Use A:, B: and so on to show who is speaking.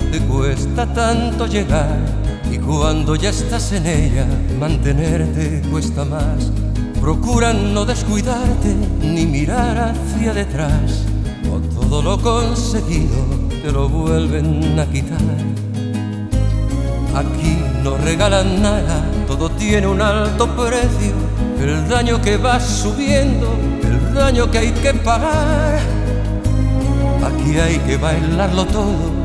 A: te cuesta tanto llegar, y cuando ya estás en ella, mantenerte cuesta más. Procura no descuidarte ni mirar hacia detrás, o todo lo conseguido te lo vuelven a quitar. Aquí no regalan nada, todo tiene un alto precio. El daño que va subiendo, el daño que hay que pagar. Aquí hay que bailarlo todo